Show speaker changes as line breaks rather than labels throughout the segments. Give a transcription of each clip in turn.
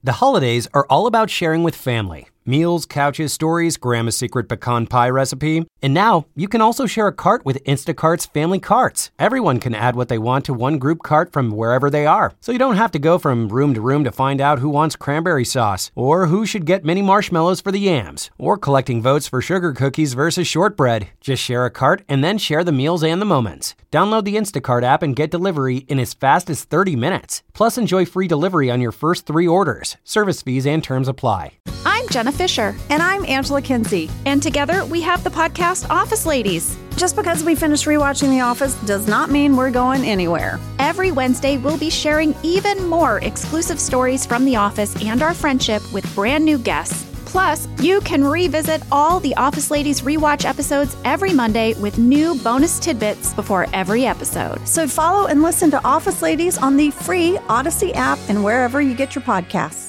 The holidays are all about sharing with family. Meals, couches, stories, Grandma's secret pecan pie recipe. And now, you can also share a cart with Instacart's Family Carts. Everyone can add what they want to one group cart from wherever they are. So you don't have to go from room to find out who wants cranberry sauce, or who should get mini marshmallows for the yams, or collecting votes for sugar cookies versus shortbread. Just share a cart and then share the meals and the moments. Download the Instacart app and get delivery in as fast as 30 minutes. Plus, enjoy free delivery on your first 3 orders. Service fees and terms apply.
I'm Jenna Fisher.
And I'm Angela Kinsey.
And together we have the podcast Office Ladies.
Just because we finished rewatching The Office does not mean we're going anywhere.
Every Wednesday, we'll be sharing even more exclusive stories from The Office and our friendship with brand new guests. Plus, you can revisit all the Office Ladies rewatch episodes every Monday with new bonus tidbits before every episode.
So follow and listen to Office Ladies on the free Odyssey app and wherever you get your podcasts.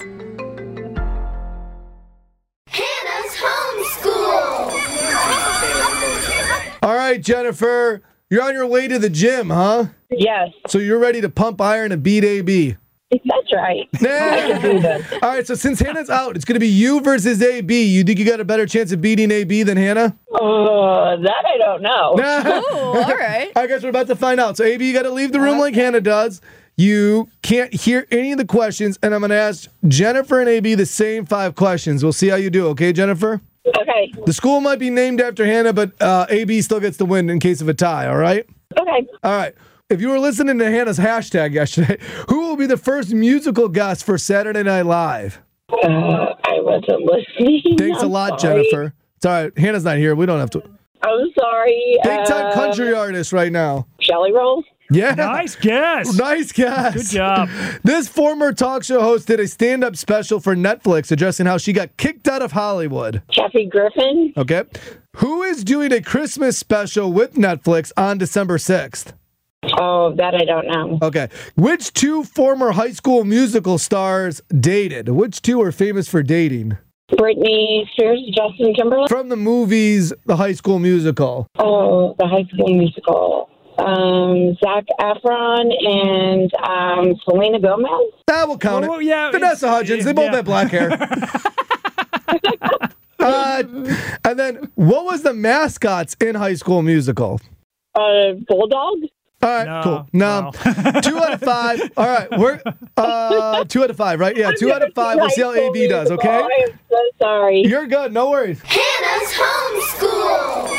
Hannah's Homeschool!
All right, Jennifer, you're on your way to the gym, huh?
Yes,
So you're ready to pump iron and beat AB.
that's right. I can do this.
All right, so since Hannah's out, it's going to be you versus AB. You think you got a better chance of beating AB than Hannah?
That I don't know.
Oh, all right.
I guess we're about to find out. So AB, you got to leave the room like Hannah does. You can't hear any of the questions, and I'm going to ask Jennifer and AB the same 5 questions. We'll see how you do, okay, Jennifer?
Okay,
The school might be named after Hannah, but AB still gets the win in case of a tie, all right?
okay.
All right. If you were listening to Hannah's hashtag yesterday, who will be the first musical guest for Saturday Night Live?
I wasn't listening.
Thanks a
I'm
lot,
sorry.
Jennifer. It's all right. Hannah's not here. We don't have to.
I'm sorry.
Big time country artist right now.
Jelly Roll?
Yeah.
Nice guess.
Nice guess.
Good job.
This former talk show host did a stand-up special for Netflix addressing how she got kicked out of Hollywood.
Kathy Griffin?
Okay. Who is doing a Christmas special with Netflix on December 6th?
Oh, that I don't know.
Okay. Which 2 former High School Musical stars dated? Which 2 are famous for dating?
Britney Spears, Justin Timberlake?
From the movies, The High School Musical.
Oh, the High School Musical. Zac Efron and Selena Gomez?
That will count
Well,
it.
yeah,
Vanessa Hudgens. They both
yeah.
have black hair. And then, what was the mascots in High School Musical?
Bulldog?
All right,
No,
cool. No. 2 out of 5. All right, we're 2 out of 5, right? Yeah, 2 out of 5. We'll see how AB does, okay?
I'm so sorry.
You're good. No worries.
Hannah's Homeschool!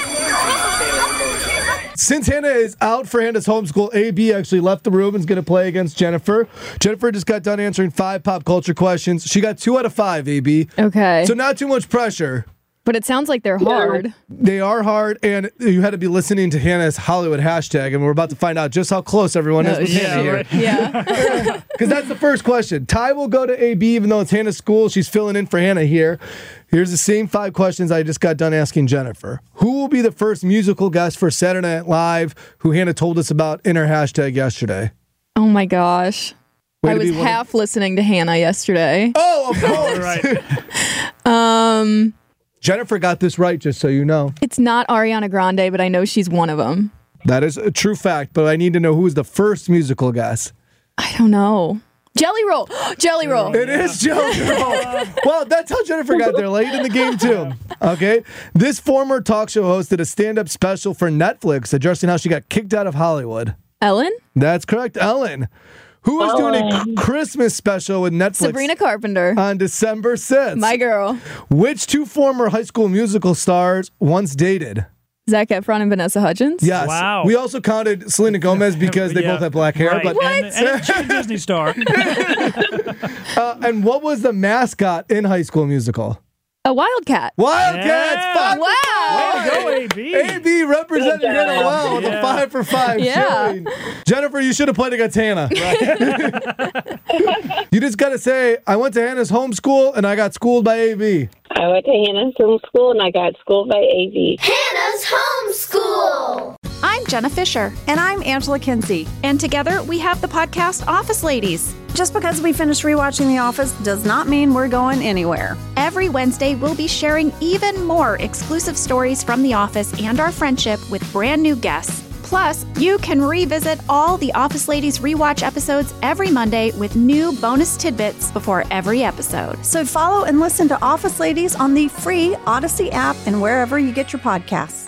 Since Hannah is out for Hannah's homeschool, AB actually left the room and is going to play against Jennifer. Jennifer just got done answering 5 pop culture questions. She got 2 out of 5, AB.
Okay.
So not too much pressure.
But it sounds like they're hard.
They are hard, and you had to be listening to Hannah's Hollywood hashtag, and we're about to find out just how close everyone is with Hannah here.
Right. Yeah.
Because that's the first question. Ty will go to AB, even though it's Hannah's school. She's filling in for Hannah here. Here's the same 5 questions I just got done asking Jennifer. Who will be the first musical guest for Saturday Night Live, who Hannah told us about in her hashtag yesterday?
Oh my gosh.
Way
I
to
was
be one of-
half listening to Hannah yesterday.
Oh, of course.
Right.
Jennifer got this right, just so you know.
It's not Ariana Grande, but I know she's one of them.
That is a true fact, but I need to know who is the first musical guest.
I don't know. Jelly Roll. Jelly Roll.
It is Jelly Roll. Well, that's how Jennifer got there late in the game, too. Okay? This former talk show host did a stand-up special for Netflix addressing how she got kicked out of Hollywood.
Ellen?
That's correct, Ellen. Who is doing a Christmas special with Netflix
Sabrina Carpenter.
on December 6th?
My girl.
Which 2 former High School Musical stars once dated?
Zac Efron and Vanessa Hudgens.
Yes.
Wow.
We also counted Selena Gomez because they
Yeah,
both have black hair.
right.
But
And she's a Disney star.
and what was the mascot in High School Musical?
A Wildcat.
Wildcats!
Yeah.
5
Wow.
Way to go, AB.
AB represented Hannah well with a 5 for 5
Yeah.
showing. Jennifer, you should have played against Hannah. You just got to say, I went to Hannah's homeschool and I got schooled by AB.
I went to Hannah's homeschool and I got schooled by AV.
Hannah's Homeschool!
I'm Jenna Fisher.
And I'm Angela Kinsey.
And together we have the podcast Office Ladies.
Just because we finished rewatching The Office does not mean we're going anywhere.
Every Wednesday, we'll be sharing even more exclusive stories from The Office and our friendship with brand new guests. Plus, you can revisit all the Office Ladies rewatch episodes every Monday with new bonus tidbits before every episode.
So follow and listen to Office Ladies on the free Odyssey app and wherever you get your podcasts.